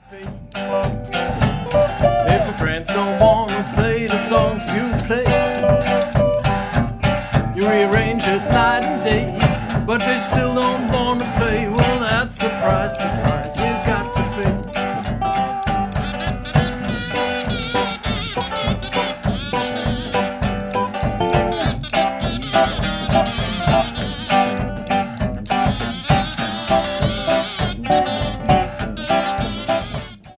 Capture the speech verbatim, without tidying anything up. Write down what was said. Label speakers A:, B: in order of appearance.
A: If your friends don't wanna play the songs you play, you rearrange it night and day, but they still don't wanna play. Well, that's the price to pay.